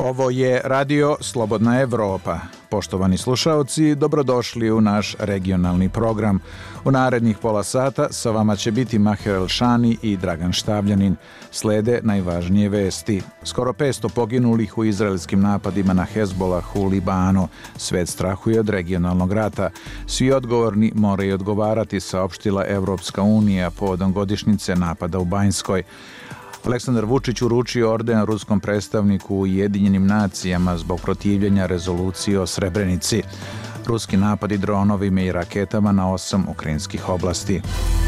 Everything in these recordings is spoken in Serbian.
Ovo je Radio Slobodna Evropa. Poštovani slušaoci, dobrodošli u naš regionalni program. U narednih pola sata sa vama će biti Maher Elšani i Dragan Štavljanin. Slede najvažnije vesti. Skoro 500 poginulih u izraelskim napadima na Hezbolah u Libanu. Svet strahuje od regionalnog rata. Svi odgovorni moraju odgovarati, saopštila Evropska unija povodom godišnjice napada u Banjskoj. Aleksandar Vučić uručio orden ruskom predstavniku u Ujedinjenim nacijama zbog protivljenja rezolucije o Srebrenici. Ruski napadi dronovima i raketama na 8 ukrajinskih oblasti.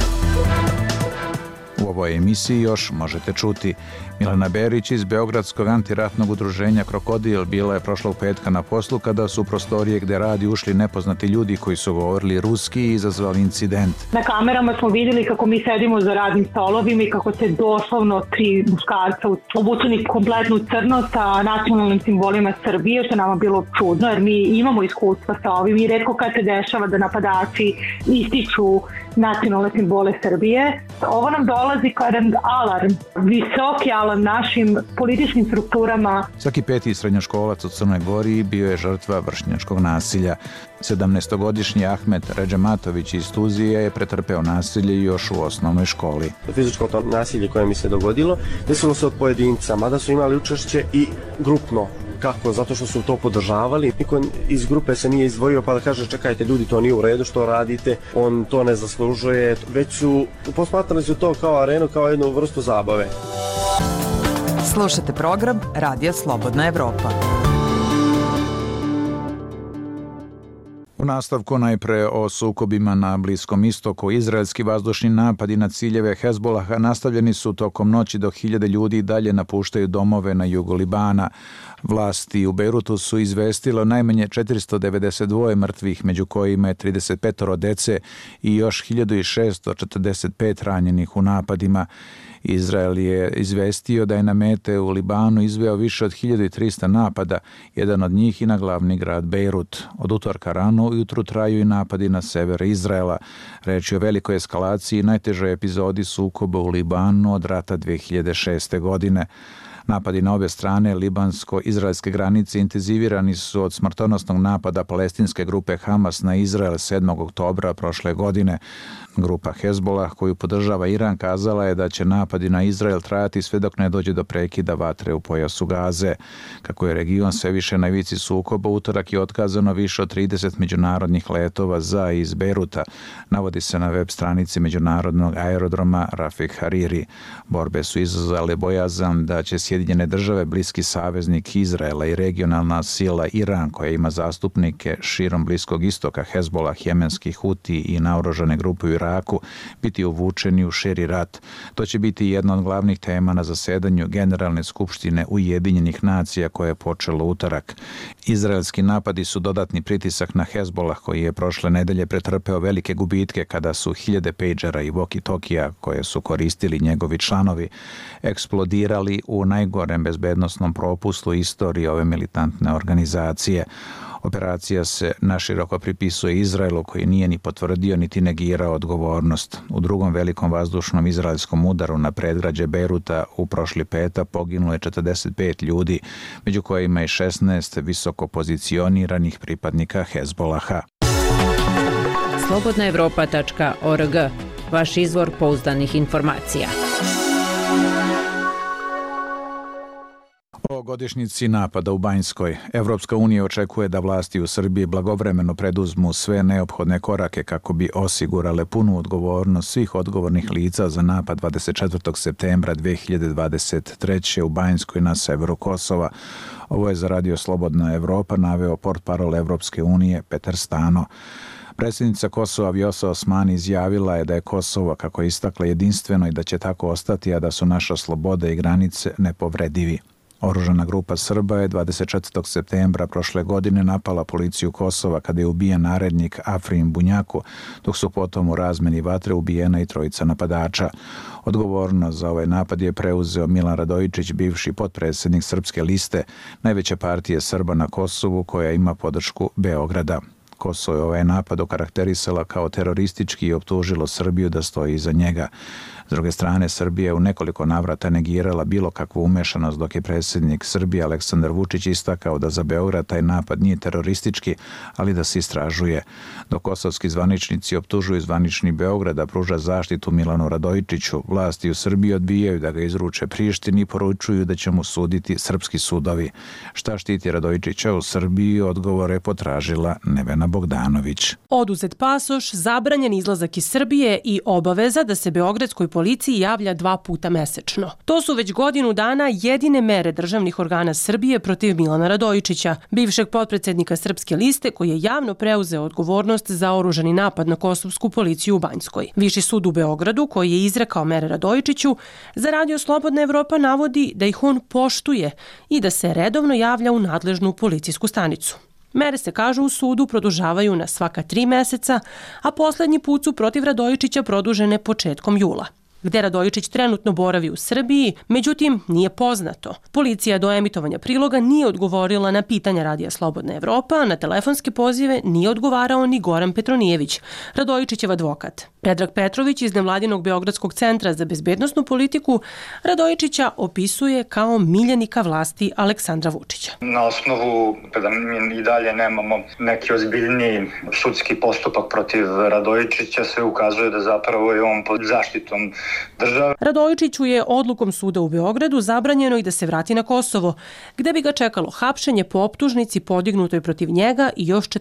U ovoj emisiji još možete čuti: Milena Berić iz Beogradskog antiratnog udruženja Krokodil bila je prošlog petka na poslu kada su u prostorije gde radi ušli nepoznati ljudi koji su govorili ruski i izazvali incident. Na kamerama smo vidjeli kako mi sedimo za radnim stolovima i kako se doslovno 3 muškarca obučeni kompletno u crno sa nacionalnim simbolima Srbije, što nama bilo čudno jer mi imamo iskustva sa ovim i retko kad se dešava da napadači ističu nacionalne simbole Srbije. Ovo nam dolazi kao jedan alarm, visoki alarm našim političkim strukturama. Svaki 5. srednjoškolac u Crnoj Gori bio je žrtva vršnjačkog nasilja. 17-godišnji Ahmet Redžematović iz Tuzije je pretrpeo nasilje još u osnovnoj školi. Fizičko nasilje koje mi se dogodilo desilo se od pojedinca, mada su imali učešće i grupno. Kako? Zato što su to podržavali. Niko iz grupe se nije izdvojio pa da kaže čekajte ljudi, to nije u redu što radite, on to ne zaslužuje, već su posmatrali su to kao arenu, kao jednu vrstu zabave. Slušate program Radija Slobodna Evropa. U nastavku najpre o sukobima na Bliskom istoku. Izraelski vazdušni napadi na ciljeve Hezbolaha nastavljeni su tokom noći dok hiljade ljudi dalje napuštaju domove na jugu Libana. Vlasti u Bejrutu su izvestile najmanje 492 mrtvih, među kojima je 35 dece i još 1645 ranjenih u napadima. Izrael je izvestio da je na mete u Libanu izveo više od 1300 napada, jedan od njih i na glavni grad Bejrut. Od utorka rano ujutru traju i napadi na sever Izraela. Reč je o velikoj eskalaciji i najtežoj epizodi sukoba u Libanu od rata 2006. godine. Napadi na obje strane libansko-izraelske granice intenzivirani su od smrtonosnog napada palestinske grupe Hamas na Izrael 7. oktobra prošle godine. Grupa Hezbolah, koju podržava Iran, kazala je da će napadi na Izrael trajati sve dok ne dođe do prekida vatre u pojasu Gaze. Kako je region sve više na ivici sukoba, utorak je otkazano više od 30 međunarodnih letova za i iz Bejruta, navodi se na web stranici međunarodnog aerodroma Rafik Hariri. Borbe su izazvale bojazan da će Sjedinjene države, bliski saveznik Izraela i regionalna sila Iran, koja ima zastupnike širom Bliskog istoka, Hezbolah, jemenski Huti i naoružane grupe u Iraku, biti uvučeni u širi rat. To će biti jedna od glavnih tema na zasedanju Generalne skupštine Ujedinjenih nacija koje je počelo utorak. Izraelski napadi su dodatni pritisak na Hezbolah, koji je prošle nedelje pretrpeo velike gubitke kada su hiljade pejđera i walkie-talkija koje su koristili njegovi članovi eksplodirali u najgorem bezbednosnom propustu istorije ove militantne organizacije. Operacija se naširoko pripisuje Izraelu, koji nije ni potvrdio niti negirao odgovornost. U drugom velikom vazdušnom izraelskom udaru na predgrađe Bejruta u prošli petak poginulo je 45 ljudi, među kojima je 16 visoko pozicioniranih pripadnika Hezbolaha. slobodnaevropa.org, vaš izvor pouzdanih informacija. O godišnjici napada u Banjskoj. Evropska unija očekuje da vlasti u Srbiji blagovremeno preduzmu sve neophodne korake kako bi osigurale punu odgovornost svih odgovornih lica za napad 24. septembra 2023. u Banjskoj na severu Kosova. Ovo je za Radio Slobodna Evropa naveo portparol Evropske unije Petar Stano. Predsjednica Kosova Vjosa Osmani izjavila je da je Kosovo, kako je istakla, jedinstveno i da će tako ostati, a da su naša sloboda i granice nepovredivi. Oružana grupa Srba je 24. septembra prošle godine napala policiju Kosova kada je ubijen narednik Afrin Bunjaku, dok su potom u razmeni vatre ubijena i 3 napadača. Odgovornost za ovaj napad je preuzeo Milan Radojičić, bivši potpredsjednik Srpske liste, najveće partije Srba na Kosovu koja ima podršku Beograda. Kosovo je ovaj napad okarakterisala kao teroristički i optužilo Srbiju da stoji iza njega. S druge strane, Srbija je u nekoliko navrata negirala bilo kakvu umešanost, dok je predsjednik Srbije Aleksandar Vučić istakao da za Beograd taj napad nije teroristički, ali da se istražuje. Dok kosovski zvaničnici optužuju zvanični Beograd da pruža zaštitu Milanu Radojičiću, vlasti u Srbiji odbijaju da ga izruče Prištini i poručuju da će mu suditi srpski sudovi. Šta štiti Radojičića u Srbiji, odgovore je potražila Nevena Bogdanović. Oduzet pasoš, zabranjen izlazak iz Srbije i obaveza da se beogradskoj policiji javlja 2 puta mesečno. To su već godinu dana jedine mere državnih organa Srbije protiv Milana Radojičića, bivšeg potpredsednika Srpske liste koji je javno preuzeo odgovornost za oružani napad na kosovsku policiju u Banjskoj. Viši sud u Beogradu, koji je izrekao mere Radojičiću, za Radio Slobodna Evropa navodi da ih on poštuje i da se redovno javlja u nadležnu policijsku stanicu. Mere se, kažu u sudu, produžavaju na svaka 3 meseca, a poslednji put su protiv Radojičića produžene početkom jula. Gde Radojičić trenutno boravi u Srbiji, međutim, nije poznato. Policija do emitovanja priloga nije odgovorila na pitanja Radija Slobodna Evropa, a na telefonske pozive nije odgovarao ni Goran Petronijević, Radojičićev advokat. Predrag Petrović iz nevladinog Beogradskog centra za bezbednosnu politiku Radojičića opisuje kao miljenika vlasti Aleksandra Vučića. Na osnovu da mi i dalje nemamo neki ozbiljniji sudski postupak protiv Radojičića, sve ukazuje da zapravo je on pod zaštitom države. Radojičiću je odlukom suda u Beogradu zabranjeno i da se vrati na Kosovo, gde bi ga čekalo hapšenje po optužnici podignutoj protiv njega i još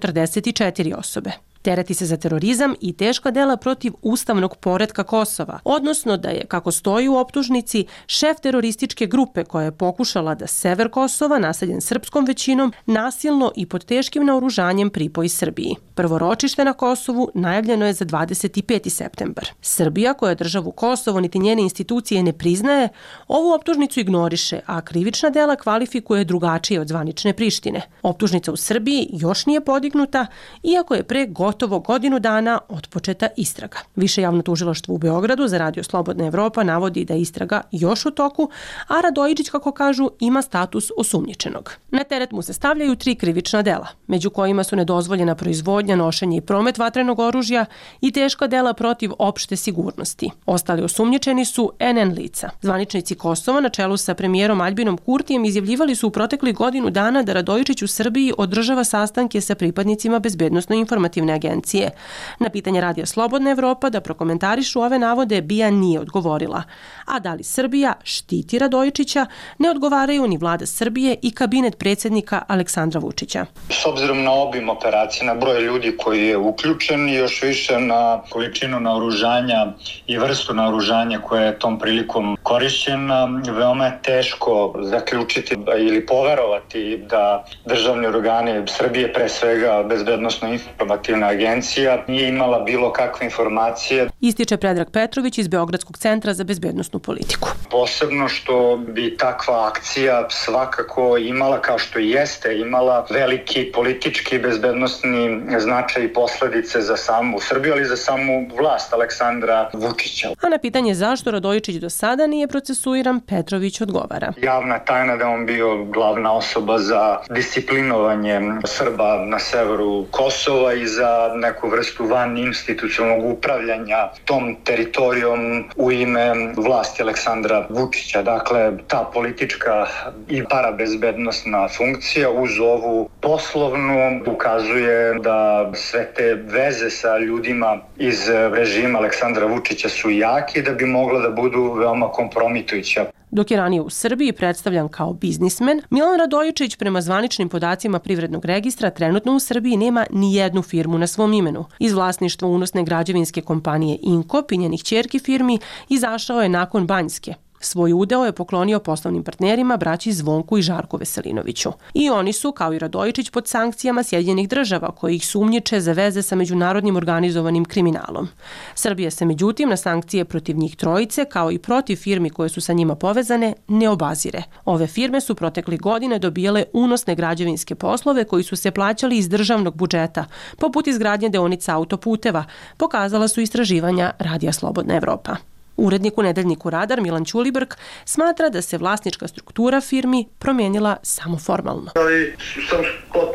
44 osobe. Tereti se za terorizam i teška dela protiv ustavnog poretka Kosova, odnosno da je, kako stoji u optužnici, šef terorističke grupe koja je pokušala da sever Kosova, naseljen srpskom većinom, nasilno i pod teškim naoružanjem pripoji Srbiji. Prvo ročište na Kosovu najavljeno je za 25. septembar. Srbija, koja državu Kosovo niti njene institucije ne priznaje, ovu optužnicu ignoriše, a krivična dela kvalifikuje drugačije od zvanične Prištine. Optužnica u Srbiji još nije podignuta, iako je pre gotovo godinu dana otpočeta istraga. Više javno tužilaštvo u Beogradu za Radio Slobodna Evropa navodi da je istraga još u toku, a Radojičić, kako kažu, ima status osumnjičenog. Na teret mu se stavljaju 3 krivična dela, među kojima su nedozvoljena proizvodnja, nošenje i promet vatrenog oružja i teška dela protiv opšte sigurnosti. Ostali osumnjičeni su NN lica. Zvaničnici Kosova na čelu sa premijerom Aljbinom Kurtijem izjavljivali su u proteklih godinu dana da Radojičić u Srbiji održava sastanke sa pripadnicima bezbednosno-informativne agencije. Na pitanje Radija Slobodna Evropa da prokomentarišu ove navode BIA nije odgovorila. A da li Srbija štiti Radojičića, ne odgovaraju ni vlada Srbije i kabinet predsjednika Aleksandra Vučića. S obzirom na obim operacije, na broj ljudi koji je uključen i još više na količinu naoružanja i vrstu naoružanja koja je tom prilikom korišćena, veoma je teško zaključiti ili poverovati da državni organi Srbije, pre svega bezbednosno-informativna agencija, nije imala bilo kakve informacije. Ističe Predrag Petrović iz Beogradskog centra za bezbednosnu politiku. Posebno što bi takva akcija svakako imala, kao što i jeste, imala veliki politički bezbednosni značaj i posledice za samu Srbiju, ali i za samu vlast Aleksandra Vučića. A na pitanje zašto Radojičić do sada nije procesuiran, Petrović odgovara. Javna tajna da on bio glavna osoba za disciplinovanje Srba na severu Kosova i za neku vrstu vaninstitucionalnog upravljanja tom teritorijom u ime vlasti Aleksandra Vučića. Dakle, ta politička i parabezbednosna funkcija uz ovu poslovnu ukazuje da sve te veze sa ljudima iz režima Aleksandra Vučića su jaki da bi mogla da budu veoma kompromitujuća. Dok je ranije u Srbiji predstavljan kao biznismen, Milan Radojičić prema zvaničnim podacima Privrednog registra trenutno u Srbiji nema ni jednu firmu na svom imenu. Iz vlasništva unosne građevinske kompanije Inkop i njenih ćerki firmi izašao je nakon Banjske. Svoj udeo je poklonio poslovnim partnerima braći Zvonku i Žarku Veselinoviću. I oni su, kao i Radojičić, pod sankcijama Sjedinjenih država, koji ih sumnjiče za veze sa međunarodnim organizovanim kriminalom. Srbija se međutim na sankcije protiv njih trojice, kao i protiv firmi koje su sa njima povezane, ne obazire. Ove firme su proteklih godine dobijale unosne građevinske poslove koji su se plaćali iz državnog budžeta, poput izgradnje deonica autoputeva, pokazala su istraživanja Radija Slobodna Evropa. Urednik u nedeljniku Radar Milan Ćulibrk smatra da se vlasnička struktura firmi promijenila samo formalno. Ali sam potpuno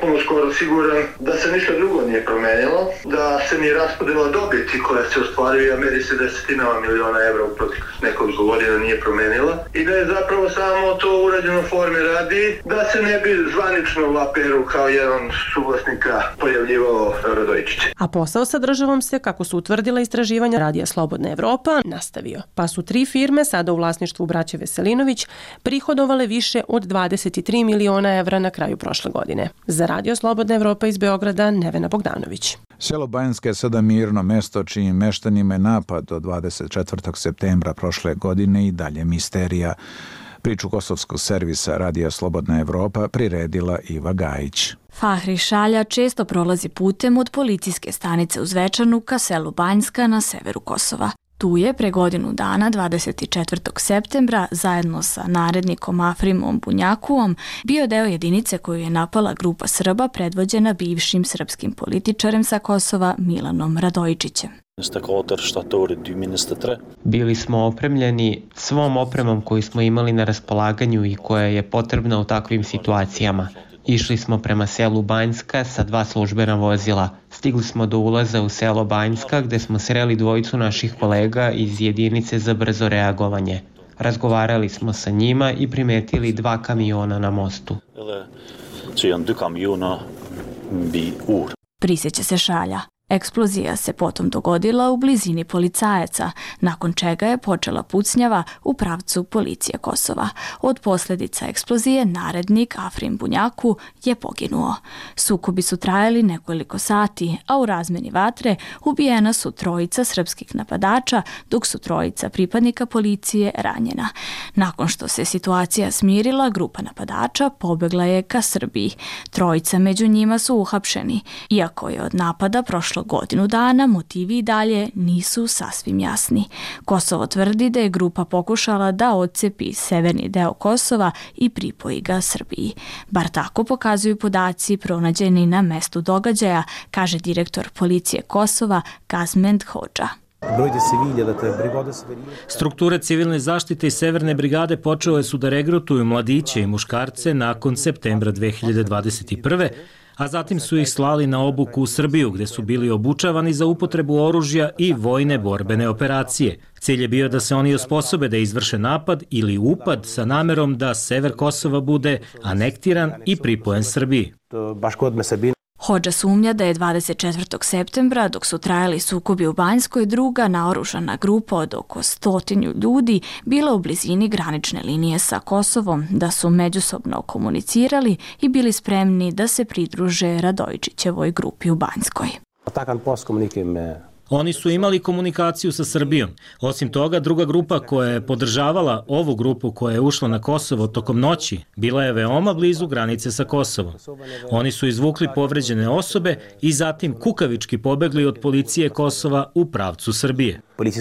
potpuno skoro siguran da se ništa drugo nije promenilo, da se ni raspodela dobiti koja se ostvaruje, a meri se desetinama miliona evra u proteklih nekoliko godina nije promenila i da je zapravo samo to urađeno forme radi da se ne bi zvanično u APR-u kao jedan suvlasnika pojavljivao Radojičić. A posao sa državom se, kako su utvrdila istraživanja Radija Slobodna Evropa, nastavio. Pa su 3 firme, sada u vlasništvu braće Veselinović, prihodovale više od 23 miliona evra na kraju prošle godine. Za Radio Slobodna Evropa iz Beograda, Nevena Bogdanović. Selo Banjska je sada mirno mesto čijim meštanima je napad od 24. septembra prošle godine i dalje misterija. Priču kosovskog servisa Radija Slobodna Evropa priredila Iva Gajić. Fahri Šalja često prolazi putem od policijske stanice u Zvečanu ka selu Banjska na severu Kosova. Tu je pre godinu dana, 24. septembra, zajedno sa narednikom Afrimom Bunjakuom, bio deo jedinice koju je napala grupa Srba predvođena bivšim srpskim političarem sa Kosova Milanom Radojičićem. Bili smo opremljeni svom opremom koju smo imali na raspolaganju i koja je potrebna u takvim situacijama. Išli smo prema selu Banjska sa 2 službena vozila. Stigli smo do ulaza u selo Banjska gde smo sreli dvojicu naših kolega iz jedinice za brzo reagovanje. Razgovarali smo sa njima i primetili 2 kamiona na mostu. Prisjeća se Šalja. Eksplozija se potom dogodila u blizini policajaca, nakon čega je počela pucnjava u pravcu policije Kosova. Od posljedica eksplozije narednik Afrim Bunjaku je poginuo. Sukobi su trajali nekoliko sati, a u razmeni vatre ubijena su 3 srpskih napadača, dok su 3 pripadnika policije ranjena. Nakon što se situacija smirila, grupa napadača pobegla je ka Srbiji. 3 među njima su uhapšeni, iako je od napada prošlo godinu dana, motivi i dalje nisu sasvim jasni. Kosovo tvrdi da je grupa pokušala da odcepi severni deo Kosova i pripoji ga Srbiji. Bar tako pokazuju podaci pronađeni na mestu događaja, kaže direktor policije Kosova Kazment Hodža. Strukture civilne zaštite i Severne brigade počele su da regrutuju mladiće i muškarce nakon septembra 2021. a zatim su ih slali na obuku u Srbiju, gde su bili obučavani za upotrebu oružja i vojne borbene operacije. Cilj je bio da se oni osposobe da izvrše napad ili upad sa namerom da sever Kosova bude anektiran i pripojen Srbiji. Hodža sumnja da je 24. septembra, dok su trajali sukobi u Banjskoj, druga naoružana grupa od oko 100 ljudi bila u blizini granične linije sa Kosovom, da su međusobno komunicirali i bili spremni da se pridruže Radojičićevoj grupi u Banjskoj. Oni su imali komunikaciju sa Srbijom. Osim toga, druga grupa koja je podržavala ovu grupu koja je ušla na Kosovo tokom noći, bila je veoma blizu granice sa Kosovom. Oni su izvukli povređene osobe i zatim kukavički pobegli od policije Kosova u pravcu Srbije.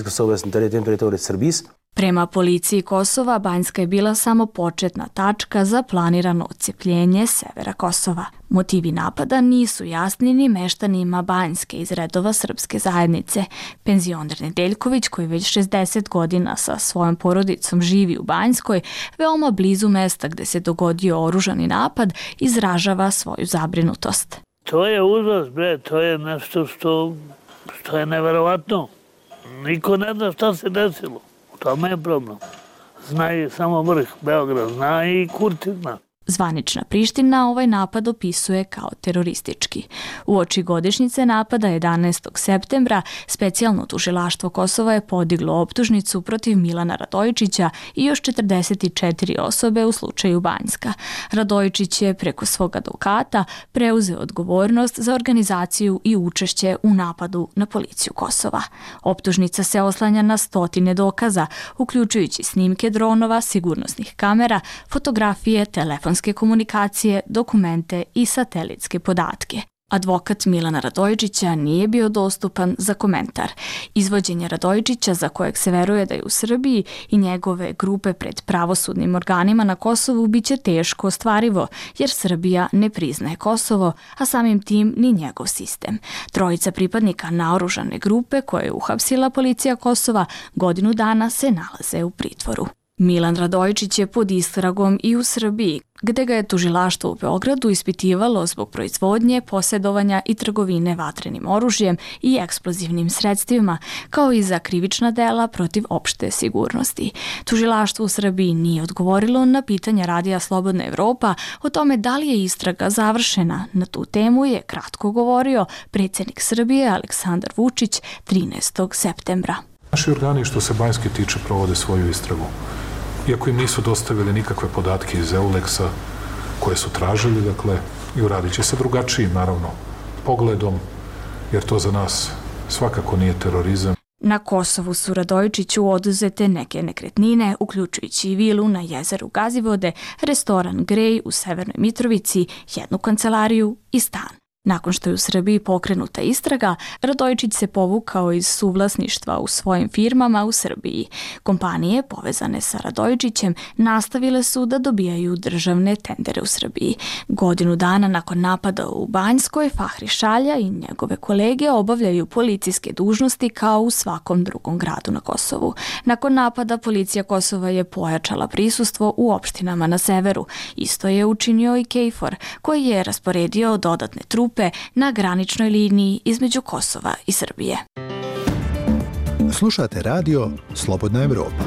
Prema policiji Kosova, Banjska je bila samo početna tačka za planirano odcepljenje severa Kosova. Motivi napada nisu jasni ni meštanima Banjske iz redova srpske zajednice. Penzioner Nedeljković, koji već 60 godina sa svojom porodicom živi u Banjskoj, veoma blizu mesta gde se dogodio oružani napad, izražava svoju zabrinutost. To je užas, bre, to je nešto što je neverovatno. Niko ne zna šta se desilo. To je problem. Zna i samo vrh Beograd, zna i Kurti zna. Zvanična Priština ovaj napad opisuje kao teroristički. Uoči godišnjice napada 11. septembra specijalno tužilaštvo Kosova je podiglo optužnicu protiv Milana Radojičića i još 44 osobe u slučaju Banjska. Radojičić je preko svog advokata preuzeo odgovornost za organizaciju i učešće u napadu na policiju Kosova. Optužnica se oslanja na 100 dokaza, uključujući snimke dronova, sigurnosnih kamera, fotografije, telefonske komunikacije, dokumente i satelitske podatke. Advokat Milana Radojičića nije bio dostupan za komentar. Izvođenje Radojičića, za kojeg se veruje da je u Srbiji, i njegove grupe pred pravosudnim organima na Kosovu biće teško ostvarivo, jer Srbija ne priznaje Kosovo, a samim tim ni njegov sistem. 3 pripadnika naoružane grupe koje je uhapsila policija Kosova godinu dana se nalaze u pritvoru. Milan Radojičić je pod istragom i u Srbiji, gde ga je tužilaštvo u Beogradu ispitivalo zbog proizvodnje, posjedovanja i trgovine vatrenim oružjem i eksplozivnim sredstvima, kao i za krivična dela protiv opšte sigurnosti. Tužilaštvo u Srbiji nije odgovorilo na pitanja Radija Slobodna Evropa o tome da li je istraga završena. Na tu temu je kratko govorio predsjednik Srbije Aleksandar Vučić 13. septembra. Naši organi što se Banjske tiče provode svoju istragu. Iako im nisu dostavili nikakve podatke iz Eulexa koje su tražili, dakle, i uradit će se drugačijim, naravno, pogledom, jer to za nas svakako nije terorizam. Na Kosovu su Radojičiću oduzete neke nekretnine, uključujući i vilu na jezeru Gazivode, restoran Grej u Severnoj Mitrovici, jednu kancelariju i stan. Nakon što je u Srbiji pokrenuta istraga, Radojičić se povukao iz suvlasništva u svojim firmama u Srbiji. Kompanije povezane sa Radojičićem nastavile su da dobijaju državne tendere u Srbiji. Godinu dana nakon napada u Banjskoj, Fahri Šalja i njegove kolege obavljaju policijske dužnosti kao u svakom drugom gradu na Kosovu. Nakon napada, policija Kosova je pojačala prisustvo u opštinama na severu. Isto je učinio i KFOR, koji je rasporedio dodatne trupe na graničnoj liniji između Kosova i Srbije. Slušate radio Slobodna Evropa.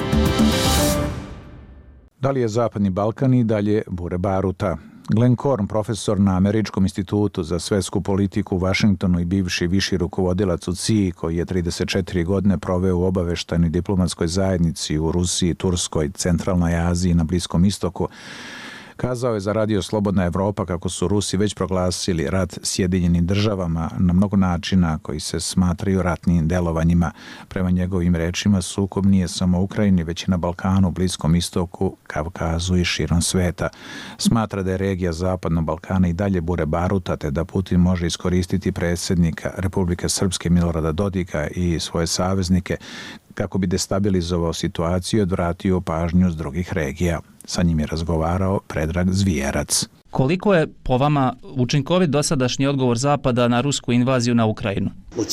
Da li je Zapadni Balkan i dalje bure baruta? Glenn Korn, profesor na Američkom institutu za svetsku politiku u Vašingtonu i bivši viši rukovodilac u CIA, koji je 34 godine proveo u obaveštajnoj diplomatskoj zajednici u Rusiji, Turskoj, Centralnoj Aziji i na Bliskom istoku, kazao je za Radio Slobodna Evropa kako su Rusi već proglasili rat Sjedinjenim državama na mnogo načina koji se smatraju ratnim delovanjima. Prema njegovim rečima, sukob nije samo u Ukrajini, već i na Balkanu, Bliskom istoku, Kavkazu i širom sveta. Smatra da je regija Zapadnog Balkana i dalje bure baruta, te da Putin može iskoristiti predsjednika Republike Srpske Milorada Dodika i svoje saveznike kako bi destabilizovao situaciju i odvratio pažnju s drugih regija. Sa njim je razgovarao Predrag Zvijerac. Koliko je po vama učinkovit dosadašnji odgovor Zapada na rusku invaziju na Ukrajinu?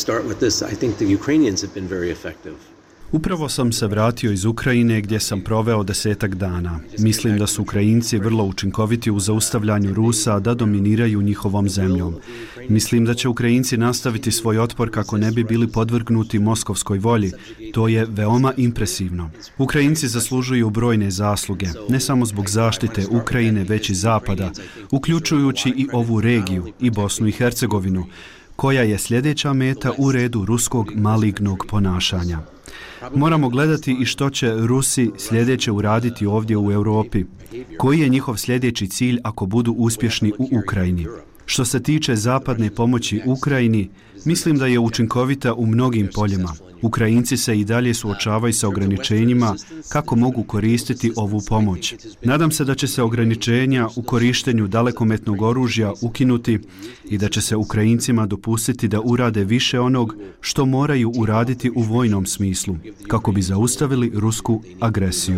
Upravo sam se vratio iz Ukrajine gdje sam proveo 10 dana. Mislim da su Ukrajinci vrlo učinkoviti u zaustavljanju Rusa da dominiraju njihovom zemljom. Mislim da će Ukrajinci nastaviti svoj otpor kako ne bi bili podvrgnuti moskovskoj volji. To je veoma impresivno. Ukrajinci zaslužuju brojne zasluge, ne samo zbog zaštite Ukrajine, već i Zapada, uključujući i ovu regiju i Bosnu i Hercegovinu, koja je sljedeća meta u redu ruskog malignog ponašanja. Moramo gledati i što će Rusi sljedeće uraditi ovdje u Europi. Koji je njihov sljedeći cilj ako budu uspješni u Ukrajini? Što se tiče zapadne pomoći Ukrajini, mislim da je učinkovita u mnogim poljima. Ukrajinci se i dalje suočavaju sa ograničenjima kako mogu koristiti ovu pomoć. Nadam se da će se ograničenja u korištenju dalekometnog oružja ukinuti i da će se Ukrajincima dopustiti da urade više onog što moraju uraditi u vojnom smislu, kako bi zaustavili rusku agresiju.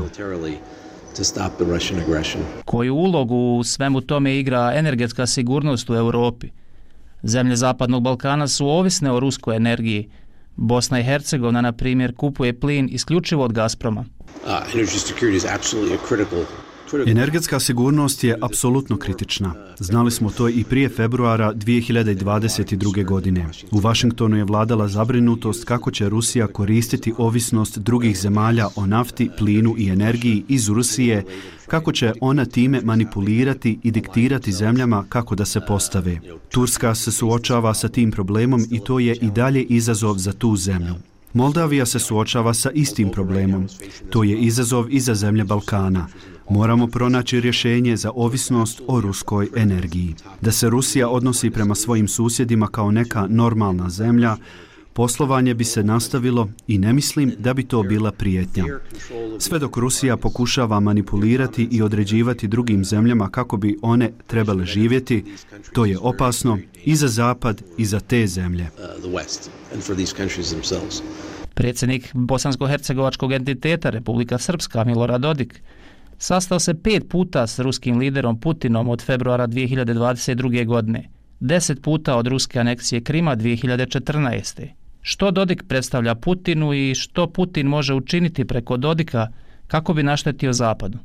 Koju ulogu u svemu tome igra energetska sigurnost u Europi? Zemlje Zapadnog Balkana su ovisne o ruskoj energiji. Bosna i Hercegovina, na primjer, kupuje plin isključivo od Gazproma. Energetska sigurnost je apsolutno kritična. Znali smo to i prije februara 2022. godine. U Vašingtonu je vladala zabrinutost kako će Rusija koristiti ovisnost drugih zemalja o nafti, plinu i energiji iz Rusije, kako će ona time manipulirati i diktirati zemljama kako da se postave. Turska se suočava sa tim problemom i to je i dalje izazov za tu zemlju. Moldavija se suočava sa istim problemom. To je izazov i za zemlje Balkana. Moramo pronaći rješenje za ovisnost o ruskoj energiji. Da se Rusija odnosi prema svojim susjedima kao neka normalna zemlja, poslovanje bi se nastavilo i ne mislim da bi to bila prijetnja. Sve dok Rusija pokušava manipulirati i određivati drugim zemljama kako bi one trebale živjeti, to je opasno i za Zapad i za te zemlje. Predsjednik bosansko-hercegovačkog entiteta Republika Srpska Milorad Dodik sastao se 5 puta s ruskim liderom Putinom od februara 2022. godine, 10 puta od ruske aneksije Krima 2014. Što Dodik predstavlja Putinu i što Putin može učiniti preko Dodika kako bi naštetio Zapadu.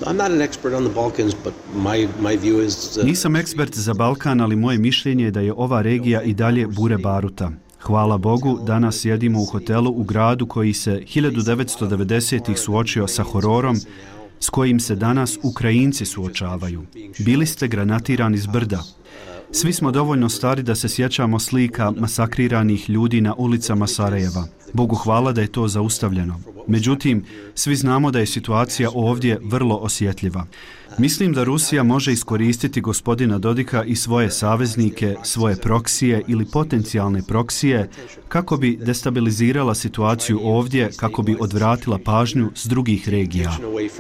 Nisam ekspert za Balkan, ali moje mišljenje je da je ova regija i dalje bure baruta. Hvala Bogu, danas sjedimo u hotelu u gradu koji se 1990-ih suočio sa hororom s kojim se danas Ukrajinci suočavaju. Bili ste granatirani s brda. Svi smo dovoljno stari da se sjećamo slika masakriranih ljudi na ulicama Sarajeva. Bogu hvala da je to zaustavljeno. Međutim, svi znamo da je situacija ovdje vrlo osjetljiva. Mislim da Rusija može iskoristiti gospodina Dodika i svoje saveznike, svoje proksije ili potencijalne proksije kako bi destabilizirala situaciju ovdje, kako bi odvratila pažnju s drugih regija.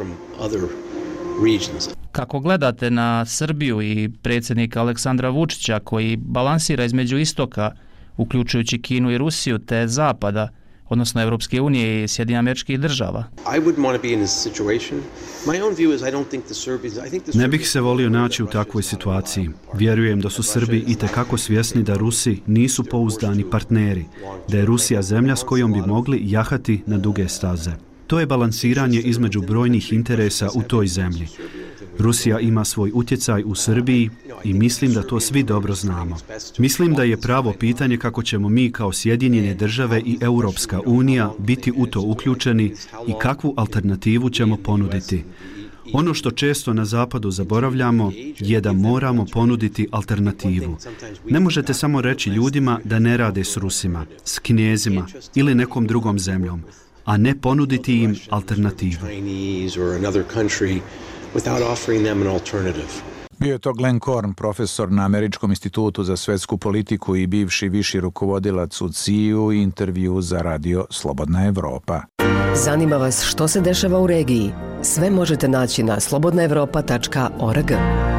Kako gledate na Srbiju i predsjednika Aleksandra Vučića koji balansira između istoka, uključujući Kinu i Rusiju, te zapada, odnosno Evropske unije i Sjedinjenih Američkih Država? Ne bih se volio naći u takvoj situaciji. Vjerujem da su Srbi itekako svjesni da Rusi nisu pouzdani partneri, da je Rusija zemlja s kojom bi mogli jahati na duge staze. To je balansiranje između brojnih interesa u toj zemlji. Rusija ima svoj utjecaj u Srbiji i mislim da to svi dobro znamo. Mislim da je pravo pitanje kako ćemo mi kao Sjedinjene Države i Europska unija biti u to uključeni i kakvu alternativu ćemo ponuditi. Ono što često na Zapadu zaboravljamo je da moramo ponuditi alternativu. Ne možete samo reći ljudima da ne rade s Rusima, s Kinezima ili nekom drugom zemljom, a ne ponuditi im alternativu. Bio je to Glenn Korn, profesor na Američkom institutu za svetsku politiku i bivši viši rukovodilac u CIA-u i intervju za radio Slobodna Evropa. Zanima vas što se dešava u regiji? Sve možete naći na slobodnaevropa.org.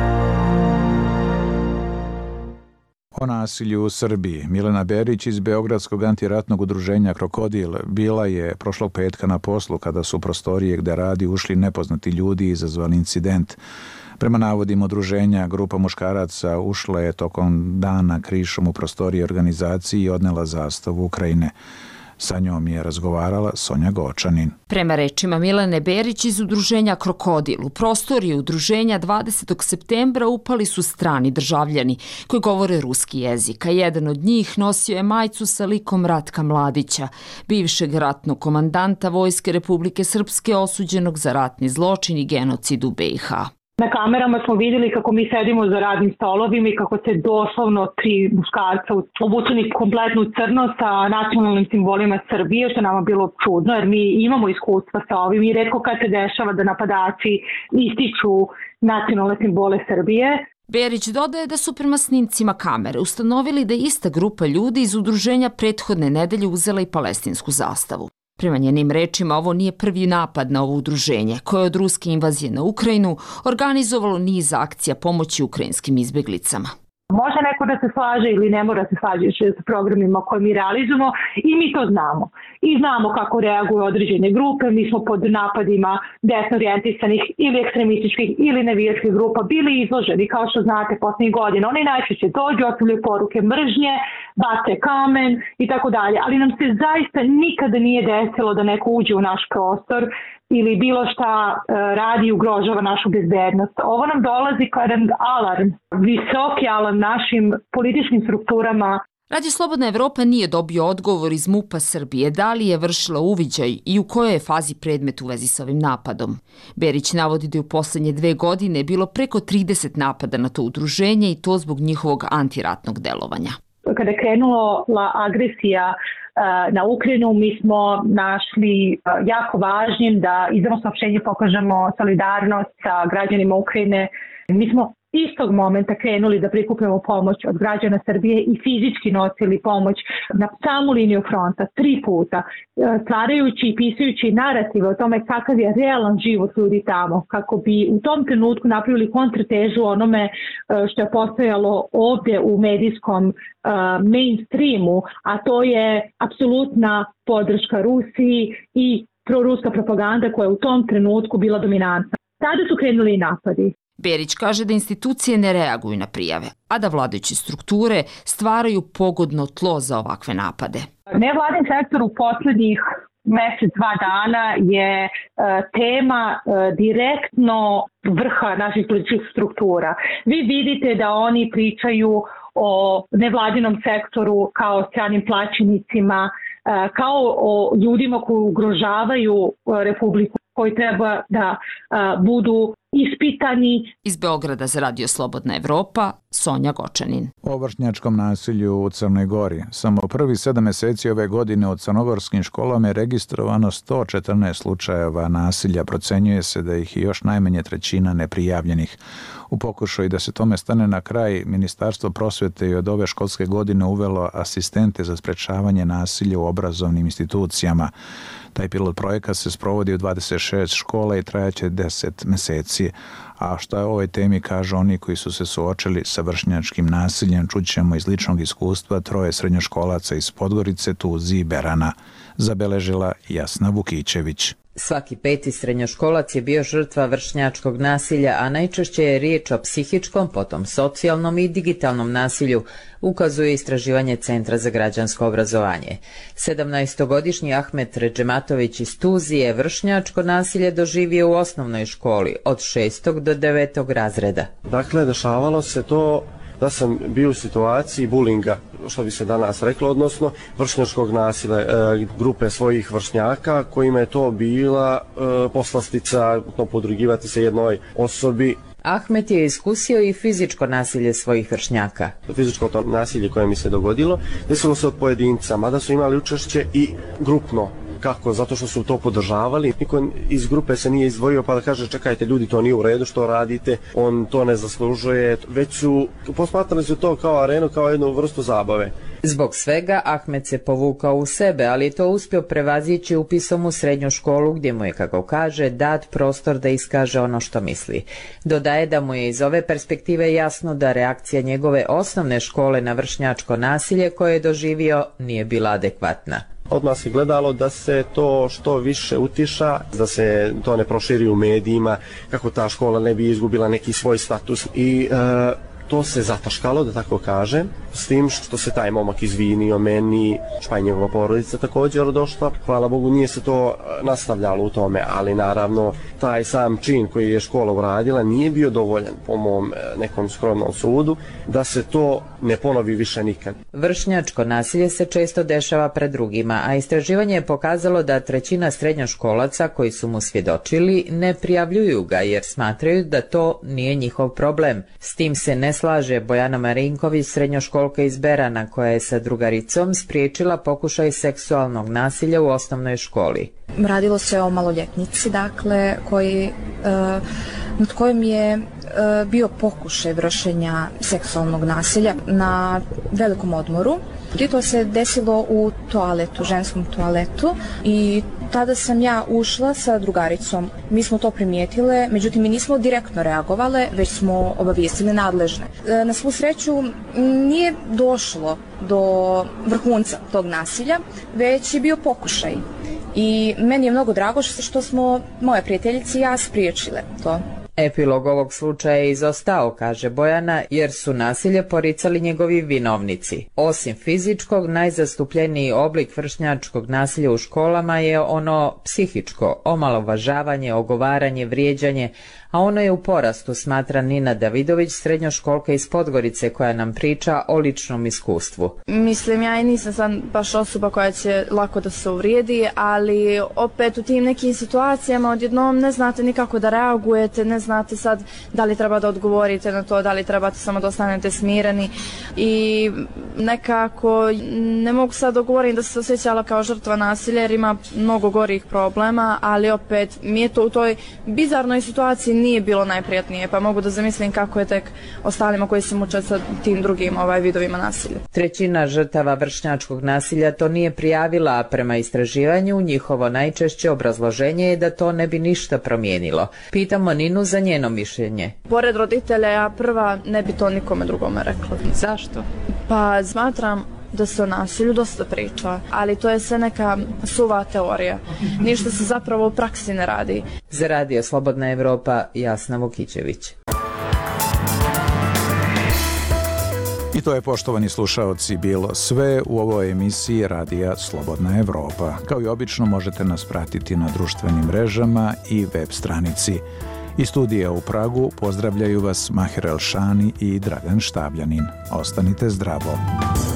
O nasilju u Srbiji. Milena Berić iz Beogradskog antiratnog udruženja Krokodil bila je prošlog petka na poslu kada su u prostorije gde radi ušli nepoznati ljudi i izazvali incident. Prema navodima udruženja, grupa muškaraca ušla je tokom dana krišom u prostorije organizaciji i odnela zastavu Ukrajine. Sa njom je razgovarala Sonja Gočanin. Prema rečima Milene Berić iz udruženja Krokodil, u prostoriju udruženja 20. septembra upali su strani državljani koji govore ruski jezik, a jedan od njih nosio je majicu sa likom Ratka Mladića, bivšeg ratnog komandanta Vojske Republike Srpske osuđenog za ratni zločin i genocid u BiH. Na kamerama smo vidjeli kako mi sedimo za radnim stolovima i kako se doslovno 3 muškarca obučeni kompletno crno sa nacionalnim simbolima Srbije, što nama bilo čudno jer mi imamo iskustva sa ovim i retko kad se dešava da napadači ističu nacionalne simbole Srbije. Berić dodaje da su prema snimcima kamere ustanovili da je ista grupa ljudi iz udruženja prethodne nedelje uzela i palestinsku zastavu. Prema njenim rečima, ovo nije prvi napad na ovo udruženje, koje je od ruske invazije na Ukrajinu organizovalo niz akcija pomoći ukrajinskim izbjeglicama. Može neko da se slaže ili ne mora se slažiti sa programima koje mi realizujemo i mi to znamo. I znamo kako reaguju određene grupe, mi smo pod napadima desno orijentisanih ili ekstremističkih ili navijačkih grupa bili izloženi, kao što znate, posljednjih godina. Oni najčešće dođu, ostavljaju poruke mržnje, bace kamen i tako dalje. Ali nam se zaista nikada nije desilo da neko uđe u naš prostor ili bilo šta radi i ugrožava našu bezbednost. Ovo nam dolazi kao jedan alarm, visoki alarm našim političkim strukturama. Radio Slobodna Evropa nije dobio odgovor iz MUP-a Srbije da li je vršila uviđaj i u kojoj je fazi predmet u vezi sa ovim napadom. Berić navodi da je u posljednje 2 godine bilo preko 30 napada na to udruženje i to zbog njihovog antiratnog delovanja. Kada je krenula agresija na Ukrajinu, mi smo našli jako važnim da izdamo saopštenje, pokažemo solidarnost sa građanima Ukrajine. Mi smo istog momenta krenuli da prikupimo pomoć od građana Srbije i fizički nosili pomoć na samu liniju fronta 3 puta, stvarajući i pisajući narative o tome kakav je realan život ljudi tamo, kako bi u tom trenutku napravili kontratežu onome što je postojalo ovdje u medijskom mainstreamu, a to je apsolutna podrška Rusiji i proruska propaganda koja je u tom trenutku bila dominantna. Tada su krenuli i napadi. Berić kaže da institucije ne reaguju na prijave, a da vladajuće strukture stvaraju pogodno tlo za ovakve napade. Nevladin sektor u posljednjih mjesec, 2 dana je tema direktno vrha naših političkih struktura. Vi vidite da oni pričaju o nevladinom sektoru kao o stranim plaćenicima, kao o ljudima koji ugrožavaju Republiku, koji treba da budu ispitani. Iz Beograda za Radio Slobodna Evropa, Sonja Gočanin. O vršnjačkom nasilju u Crnoj Gori. Samo prvi 7 meseci ove godine u crnogorskim školama je registrovano 114 slučajeva nasilja. Procenjuje se da ih je još najmanje trećina neprijavljenih. U pokušaju da se tome stane na kraj, Ministarstvo prosvete je od ove školske godine uvelo asistente za sprečavanje nasilja u obrazovnim institucijama. Taj pilot projekat se sprovodi u 26 škola i trajaće 10 meseci. A šta je o ovoj temi kažu oni koji su se suočili sa vršnjačkim nasiljem, čućemo iz ličnog iskustva 3 srednjoškolaca iz Podgorice, Tuzi i Berana, zabeležila Jasna Vukićević. Svaki 5. srednjoškolac je bio žrtva vršnjačkog nasilja, a najčešće je riječ o psihičkom, potom socijalnom i digitalnom nasilju, ukazuje istraživanje Centra za građansko obrazovanje. 17-godišnji Ahmet Redžematović iz Tuzije je vršnjačko nasilje doživio u osnovnoj školi od 6. do 9. razreda. Dakle, dešavalo se to da sam bio u situaciji bulinga, što bi se danas reklo, odnosno vršnjačkog nasilja grupe svojih vršnjaka kojima je to bila poslastica podrugivati se jednoj osobi. Ahmet je iskusio i fizičko nasilje svojih vršnjaka. Fizičko to nasilje koje mi se dogodilo desilo se od pojedinca, mada su imali učešće i grupno. Kako? Zato što su to podržavali. Niko iz grupe se nije izdvojio pa da kaže čekajte ljudi, to nije u redu što radite, on to ne zaslužuje, već su posmatrali su to kao arenu, kao jednu vrstu zabave. Zbog svega Ahmet se povukao u sebe, ali je to uspio prevazići upisom u srednju školu gdje mu je, kako kaže, dat prostor da iskaže ono što misli. Dodaje da mu je iz ove perspektive jasno da reakcija njegove osnovne škole na vršnjačko nasilje koje je doživio nije bila adekvatna. Odmah se gledalo da se to što više utiša, da se to ne proširi u medijima, kako ta škola ne bi izgubila neki svoj status i to se zataškalo, da tako kažem, s tim što se taj momak izvinio meni, pa i njegova porodica također došla. Hvala Bogu nije se to nastavljalo u tome, ali naravno taj sam čin koji je škola uradila nije bio dovoljan po mom nekom skromnom sudu da se to ne ponovi više nikad. Vršnjačko nasilje se često dešava pred drugima, a istraživanje je pokazalo da 1/3 srednjoškolaca koji su mu svjedočili ne prijavljuju ga jer smatraju da to nije njihov problem. S tim se ne slaže Bojana Marinković, srednjoškolka iz Berana, koja je sa drugaricom spriječila pokušaj seksualnog nasilja u osnovnoj školi. Radilo se o maloljetnici, dakle, nad kojim je bio pokušaj vršenja seksualnog nasilja na velikom odmoru. To se desilo u toaletu, ženskom toaletu, i tada sam ja ušla sa drugaricom. Mi smo to primijetile, međutim mi nismo direktno reagovale, već smo obavijestili nadležne. Na svu sreću nije došlo do vrhunca tog nasilja, već je bio pokušaj. I meni je mnogo drago što smo moje prijateljice i ja spriječile to. Epilog ovog slučaja je izostao, kaže Bojana, jer su nasilje poricali njegovi vinovnici. Osim fizičkog, najzastupljeniji oblik vršnjačkog nasilja u školama je ono psihičko, omalovažavanje, ogovaranje, vrijeđanje, a ono je u porastu, smatra Nina Davidović, srednjoškolka iz Podgorice, koja nam priča o ličnom iskustvu. Mislim, ja i nisam sad baš osoba koja će lako da se uvrijedi, ali opet u tim nekim situacijama odjednom ne znate nikako da reagujete, ne znate sad da li treba da odgovorite na to, da li trebate samo da ostanete smireni, i nekako ne mogu sad da govorim da se osjećala kao žrtva nasilja jer ima mnogo gorih problema, ali opet mi je to u toj bizarnoj situaciji nije bilo najprijatnije, pa mogu da zamislim kako je tek ostalima koji se muče sa tim drugim vidovima nasilja. 1/3 žrtava vršnjačkog nasilja to nije prijavila, a prema istraživanju njihovo najčešće obrazloženje je da to ne bi ništa promijenilo. Pitamo Ninu za njeno mišljenje. Pored roditelja, ja prva ne bi to nikome drugome rekla. Zašto? Pa smatram da se o nasilju dosta priča, ali to je sve neka suva teorija. Ništa se zapravo u praksi ne radi. Za Radio Slobodna Evropa, Jasna Vukićević. I to je, poštovani slušaoci, bilo sve u ovoj emisiji Radija Slobodna Evropa. Kao i obično možete nas pratiti na društvenim mrežama i web stranici. Iz studija u Pragu pozdravljaju vas Maher Elšani i Dragan Štabljanin. Ostanite zdravo.